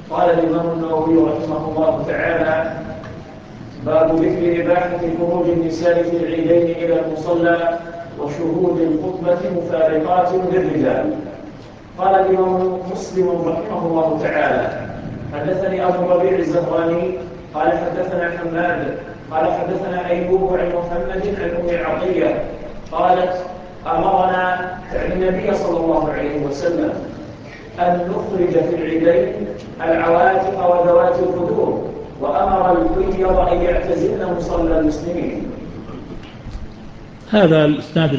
قال الإمام النووي رحمه الله تعالى: باب ذكر إباحة خروج النساء في العيدين إلى المصلى وشهود الخطبة مفارقات للرجال. قال الإمام مسلم رحمه الله تعالى: حدثني أبو الربيع الزهراني قال حدثنا حماد قال حدثنا أيوب عن محمد عن أم عطية قالت: أمرنا النبي صلى الله عليه وسلم أن نخرج في العيدين العواتق وذوات الخدور، وأمر الحيض أن يعتزلن مصلى المسلمين. هذا الإسناد